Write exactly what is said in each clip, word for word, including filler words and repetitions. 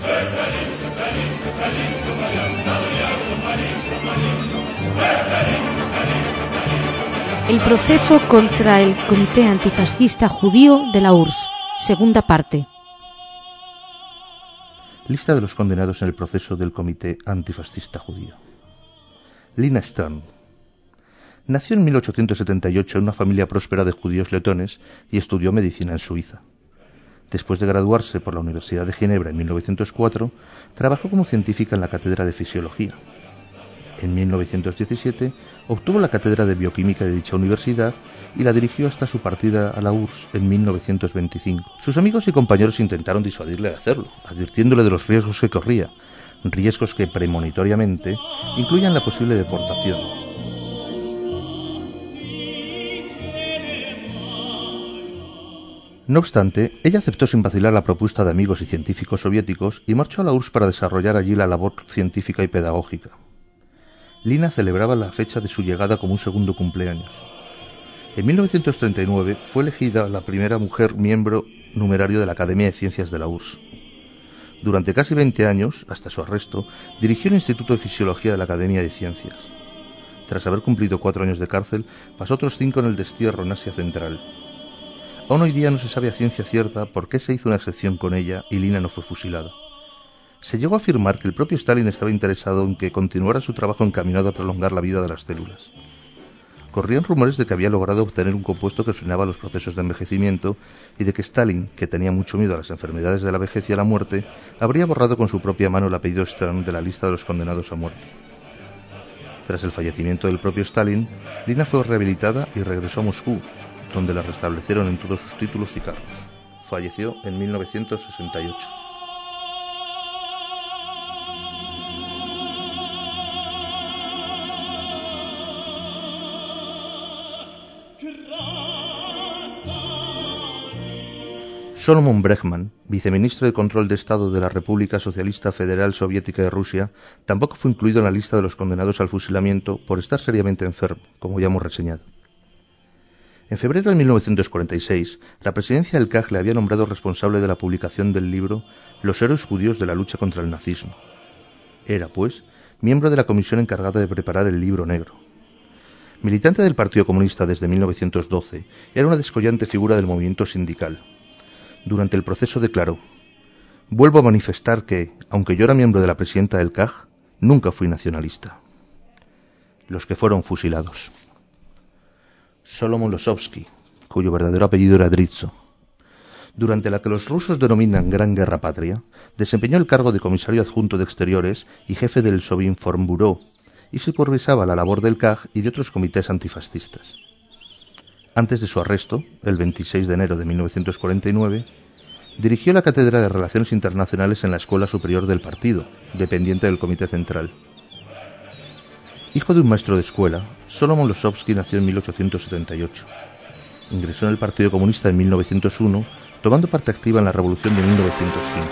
El proceso contra el Comité Antifascista Judío de la U R S S, segunda parte. Lista de los condenados en el proceso del Comité Antifascista Judío. Lina Stern. Nació en mil ochocientos setenta y ocho en una familia próspera de judíos letones y estudió medicina en Suiza. Después de graduarse por la Universidad de Ginebra en mil novecientos cuatro, trabajó como científica en la cátedra de Fisiología. En mil novecientos diecisiete obtuvo la cátedra de Bioquímica de dicha universidad y la dirigió hasta su partida a la U R S S en mil novecientos veinticinco. Sus amigos y compañeros intentaron disuadirle de hacerlo, advirtiéndole de los riesgos que corría, riesgos que premonitoriamente incluían la posible deportación. No obstante, ella aceptó sin vacilar la propuesta de amigos y científicos soviéticos y marchó a la U R S S para desarrollar allí la labor científica y pedagógica. Lina celebraba la fecha de su llegada como un segundo cumpleaños. En mil novecientos treinta y nueve fue elegida la primera mujer miembro numerario de la Academia de Ciencias de la U R S S. Durante casi veinte años, hasta su arresto, dirigió el Instituto de Fisiología de la Academia de Ciencias. Tras haber cumplido cuatro años de cárcel, pasó otros cinco en el destierro en Asia Central. Aún hoy día no se sabe a ciencia cierta por qué se hizo una excepción con ella y Lina no fue fusilada. Se llegó a afirmar que el propio Stalin estaba interesado en que continuara su trabajo encaminado a prolongar la vida de las células. Corrían rumores de que había logrado obtener un compuesto que frenaba los procesos de envejecimiento y de que Stalin, que tenía mucho miedo a las enfermedades de la vejez y a la muerte, habría borrado con su propia mano el apellido Stern de la lista de los condenados a muerte. Tras el fallecimiento del propio Stalin, Lina fue rehabilitada y regresó a Moscú, donde la restablecieron en todos sus títulos y cargos. Falleció en mil novecientos sesenta y ocho. Solomon Bregman, viceministro de Control de Estado de la República Socialista Federal Soviética de Rusia, tampoco fue incluido en la lista de los condenados al fusilamiento por estar seriamente enfermo, como ya hemos reseñado. En febrero de mil novecientos cuarenta y seis, la presidencia del K G B le había nombrado responsable de la publicación del libro Los héroes judíos de la lucha contra el nazismo. Era, pues, miembro de la comisión encargada de preparar el libro negro. Militante del Partido Comunista desde mil novecientos doce, era una descollante figura del movimiento sindical. Durante el proceso declaró: «Vuelvo a manifestar que, aunque yo era miembro de la presidenta del K G B, nunca fui nacionalista». Los que fueron fusilados. Solomon Losovsky, cuyo verdadero apellido era Dritso. Durante la que los rusos denominan Gran Guerra Patria, desempeñó el cargo de comisario adjunto de Exteriores y jefe del Sovinformbureau, y supervisaba la labor del K G B y de otros comités antifascistas. Antes de su arresto, el veintiséis de enero de mil novecientos cuarenta y nueve, dirigió la Cátedra de Relaciones Internacionales en la Escuela Superior del Partido, dependiente del Comité Central. Hijo de un maestro de escuela, Solomon Losovsky nació en mil ochocientos setenta y ocho. Ingresó en el Partido Comunista en mil novecientos uno, tomando parte activa en la Revolución de mil novecientos cinco.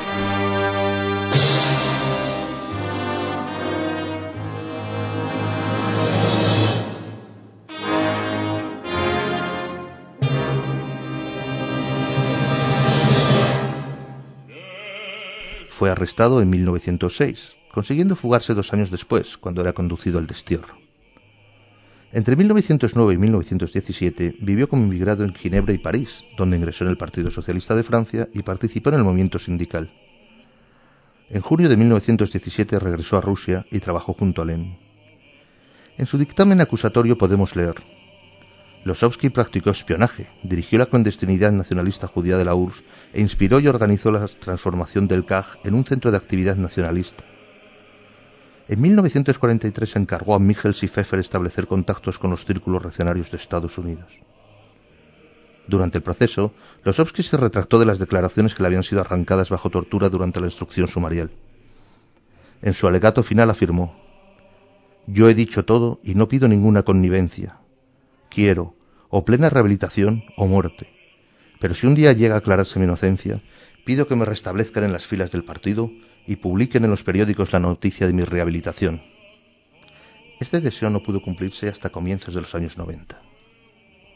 Fue arrestado en mil novecientos seis, consiguiendo fugarse dos años después, cuando era conducido al destierro. Entre mil novecientos nueve y mil novecientos diecisiete vivió como inmigrado en Ginebra y París, donde ingresó en el Partido Socialista de Francia y participó en el movimiento sindical. En junio de mil novecientos diecisiete regresó a Rusia y trabajó junto a Lenin. En su dictamen acusatorio podemos leer: Losovsky practicó espionaje, dirigió la clandestinidad nacionalista judía de la U R S S e inspiró y organizó la transformación del K G B en un centro de actividad nacionalista. En mil novecientos cuarenta y tres encargó a Michels y Pfeffer establecer contactos con los círculos reaccionarios de Estados Unidos. Durante el proceso, Losovsky se retractó de las declaraciones que le habían sido arrancadas bajo tortura durante la instrucción sumarial. En su alegato final afirmó: «Yo he dicho todo y no pido ninguna connivencia. Quiero o plena rehabilitación o muerte. Pero si un día llega a aclararse mi inocencia, pido que me restablezcan en las filas del partido y publiquen en los periódicos la noticia de mi rehabilitación». Este deseo no pudo cumplirse hasta comienzos de los años noventa.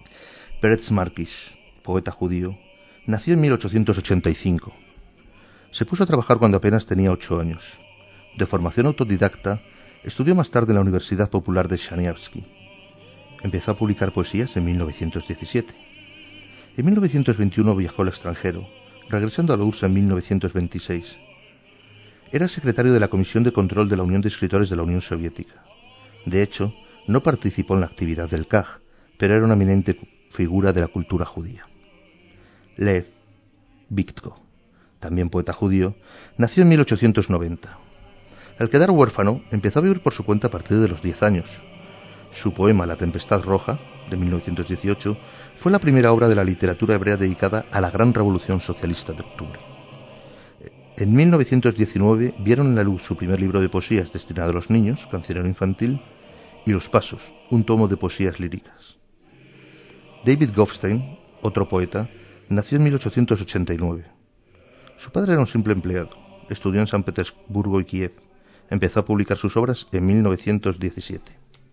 Peretz Markish, poeta judío, nació en mil ochocientos ochenta y cinco. Se puso a trabajar cuando apenas tenía ocho años. De formación autodidacta, estudió más tarde en la Universidad Popular de Chaniavsky. Empezó a publicar poesías en mil novecientos diecisiete. En mil novecientos veintiuno viajó al extranjero, regresando a la U R S S en mil novecientos veintiséis. Era secretario de la Comisión de Control de la Unión de Escritores de la Unión Soviética. De hecho, no participó en la actividad del K G, pero era una eminente figura de la cultura judía. Lev Vitko, también poeta judío, nació en mil ochocientos noventa. Al quedar huérfano, empezó a vivir por su cuenta a partir de los diez años. Su poema La Tempestad Roja, de mil novecientos dieciocho, fue la primera obra de la literatura hebrea dedicada a la gran revolución socialista de octubre. En mil novecientos diecinueve vieron en la luz su primer libro de poesías destinado a los niños, Cancionero Infantil, y Los Pasos, un tomo de poesías líricas. David Goffstein, otro poeta, nació en mil ochocientos ochenta y nueve. Su padre era un simple empleado, estudió en San Petersburgo y Kiev. Empezó a publicar sus obras en mil novecientos diecisiete.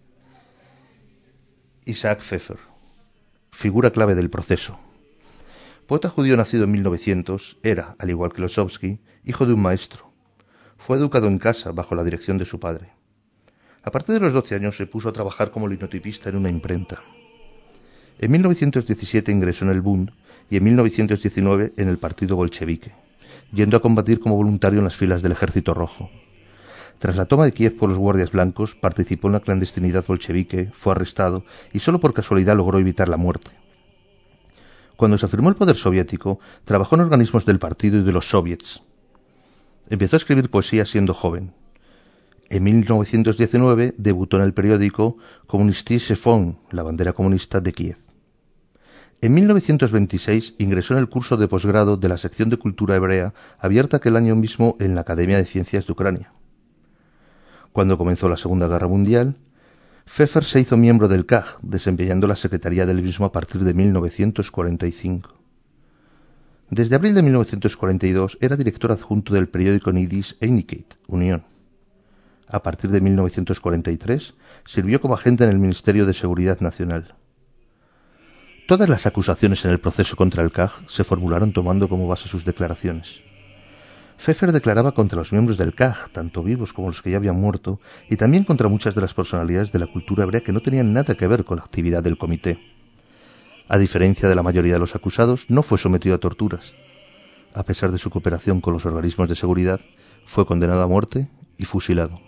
Isaac Pfeffer, figura clave del proceso. Poeta judío nacido en mil novecientos, era, al igual que Losovsky, hijo de un maestro. Fue educado en casa bajo la dirección de su padre. A partir de los doce años se puso a trabajar como linotipista en una imprenta. En mil novecientos diecisiete ingresó en el Bund y en mil novecientos diecinueve en el partido bolchevique, yendo a combatir como voluntario en las filas del Ejército Rojo. Tras la toma de Kiev por los guardias blancos, participó en la clandestinidad bolchevique, fue arrestado y solo por casualidad logró evitar la muerte. Cuando se afirmó el poder soviético, trabajó en organismos del partido y de los soviets. Empezó a escribir poesía siendo joven. En mil novecientos diecinueve debutó en el periódico Kommunistische Fon, la bandera comunista de Kiev. En mil novecientos veintiséis ingresó en el curso de posgrado de la sección de cultura hebrea, abierta aquel año mismo en la Academia de Ciencias de Ucrania. Cuando comenzó la Segunda Guerra Mundial, Pfeffer se hizo miembro del K G, desempeñando la secretaría del mismo a partir de mil novecientos cuarenta y cinco. Desde abril de mil novecientos cuarenta y dos era director adjunto del periódico Yiddish Einigkeit, Unión. A partir de mil novecientos cuarenta y tres sirvió como agente en el Ministerio de Seguridad Nacional. Todas las acusaciones en el proceso contra el K G se formularon tomando como base sus declaraciones. Pfeffer declaraba contra los miembros del K G, tanto vivos como los que ya habían muerto, y también contra muchas de las personalidades de la cultura hebrea que no tenían nada que ver con la actividad del comité. A diferencia de la mayoría de los acusados, no fue sometido a torturas. A pesar de su cooperación con los organismos de seguridad, fue condenado a muerte y fusilado.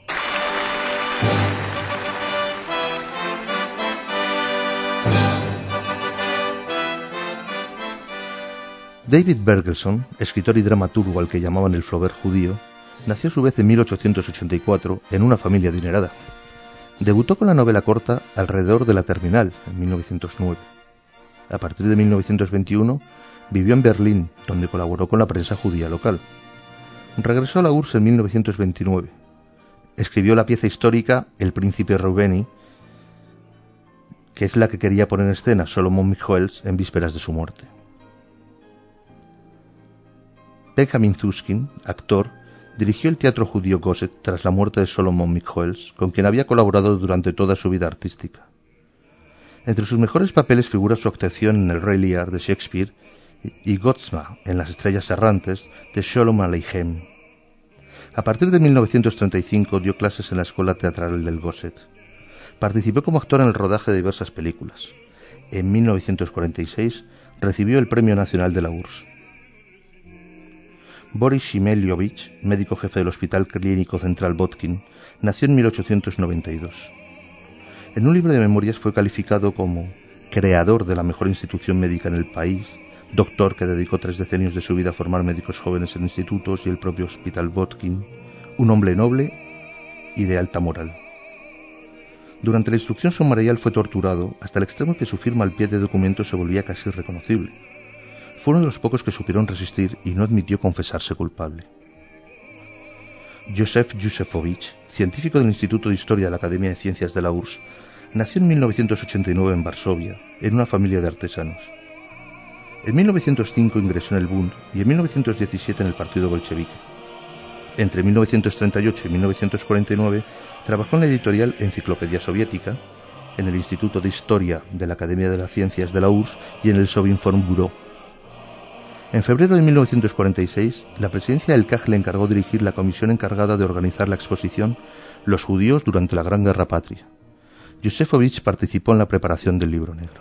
David Bergelson, escritor y dramaturgo al que llamaban el Flaubert judío, nació a su vez en mil ochocientos ochenta y cuatro en una familia adinerada. Debutó con la novela corta Alrededor de la Terminal en mil novecientos nueve. A partir de mil novecientos veintiuno vivió en Berlín, donde colaboró con la prensa judía local. Regresó a la U R S S en mil novecientos veintinueve. Escribió la pieza histórica El príncipe Reubeni, que es la que quería poner en escena Solomon Michoels en vísperas de su muerte. Benjamin Susskind, actor, dirigió el teatro judío Gosset tras la muerte de Solomon Michoels, con quien había colaborado durante toda su vida artística. Entre sus mejores papeles figura su actuación en El Rey Lear de Shakespeare y Gottsma en Las Estrellas Errantes de Sholem Aleichem. A partir de mil novecientos treinta y cinco dio clases en la Escuela Teatral del Gosset. Participó como actor en el rodaje de diversas películas. En mil novecientos cuarenta y seis recibió el Premio Nacional de la U R S S. Boris Shimeliovich, médico jefe del Hospital Clínico Central Botkin, nació en mil ochocientos noventa y dos. En un libro de memorias fue calificado como creador de la mejor institución médica en el país, doctor que dedicó tres decenios de su vida a formar médicos jóvenes en institutos y el propio Hospital Botkin, un hombre noble y de alta moral. Durante la instrucción sumarial fue torturado hasta el extremo que su firma al pie de documentos se volvía casi irreconocible. Fue uno de los pocos que supieron resistir y no admitió confesarse culpable. Josef Yusefovich, científico del Instituto de Historia de la Academia de Ciencias de la U R S S, nació en mil novecientos ochenta y nueve en Varsovia, en una familia de artesanos. En mil novecientos cinco ingresó en el Bund y en mil novecientos diecisiete en el Partido Bolchevique. Entre mil novecientos treinta y ocho y mil novecientos cuarenta y nueve trabajó en la editorial Enciclopedia Soviética, en el Instituto de Historia de la Academia de las Ciencias de la U R S S y en el Sovinform Bureau. En febrero de mil novecientos cuarenta y seis, la presidencia del K G B le encargó dirigir la comisión encargada de organizar la exposición Los judíos durante la Gran Guerra Patria. Yosefovich participó en la preparación del libro negro.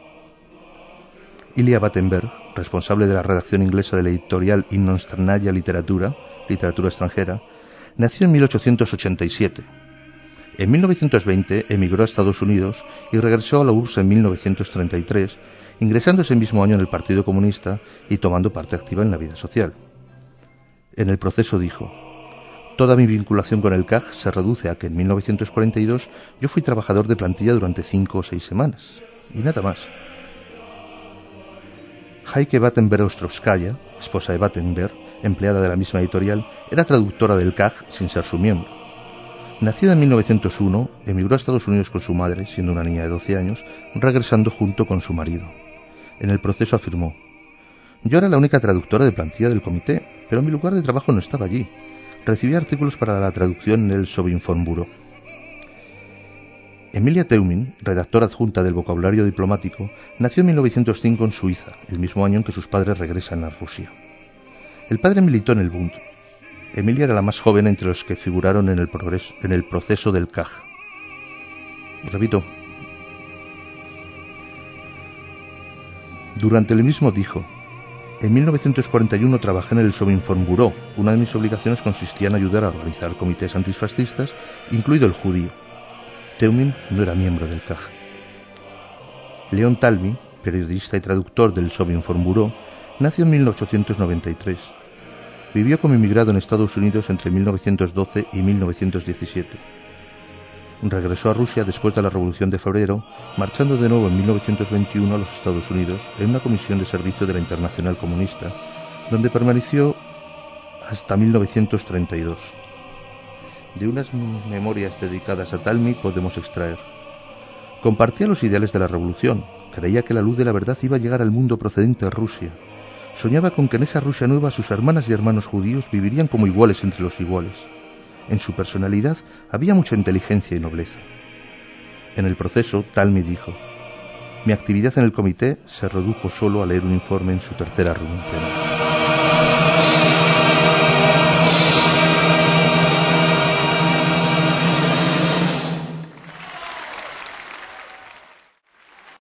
Ilya Battenberg, responsable de la redacción inglesa de la editorial Inostranaya Literatura, literatura extranjera, nació en mil ochocientos ochenta y siete. En mil novecientos veinte emigró a Estados Unidos y regresó a la U R S S en mil novecientos treinta y tres, ingresando ese mismo año en el Partido Comunista y tomando parte activa en la vida social. En el proceso dijo: toda mi vinculación con el K G B se reduce a que en mil novecientos cuarenta y dos yo fui trabajador de plantilla durante cinco o seis semanas, y nada más. Heike Battenberg-Ostrovskaya, esposa de Battenberg, empleada de la misma editorial, era traductora del K G B sin ser su miembro. Nacida en mil novecientos uno, emigró a Estados Unidos con su madre, siendo una niña de doce años, regresando junto con su marido. En el proceso afirmó: yo era la única traductora de plantilla del comité, pero mi lugar de trabajo no estaba allí. Recibí artículos para la traducción en el Sovinformbureau. Emilia Teumin, redactora adjunta del vocabulario diplomático, nació en mil novecientos cinco en Suiza, el mismo año en que sus padres regresan a Rusia. El padre militó en el Bund. Emilia era la más joven entre los que figuraron en el, progreso, en el proceso del K G B. Repito. Durante el mismo dijo: en mil novecientos cuarenta y uno trabajé en el Sovinformbureau. Una de mis obligaciones consistía en ayudar a organizar comités antifascistas, incluido el judío. Teumin no era miembro del K G B. Leon Talmy, periodista y traductor del Sovinformbureau, nació en mil ochocientos noventa y tres. Vivió como inmigrado en Estados Unidos entre mil novecientos doce y mil novecientos diecisiete. Regresó a Rusia después de la Revolución de Febrero, marchando de nuevo en mil novecientos veintiuno a los Estados Unidos en una comisión de servicio de la Internacional Comunista, donde permaneció hasta mil novecientos treinta y dos. De unas memorias dedicadas a Talmy podemos extraer: compartía los ideales de la revolución, creía que la luz de la verdad iba a llegar al mundo procedente de Rusia. Soñaba con que en esa Rusia nueva sus hermanas y hermanos judíos vivirían como iguales entre los iguales. En su personalidad había mucha inteligencia y nobleza. En el proceso, Talmy dijo: mi actividad en el comité se redujo solo a leer un informe en su tercera reunión plenaria.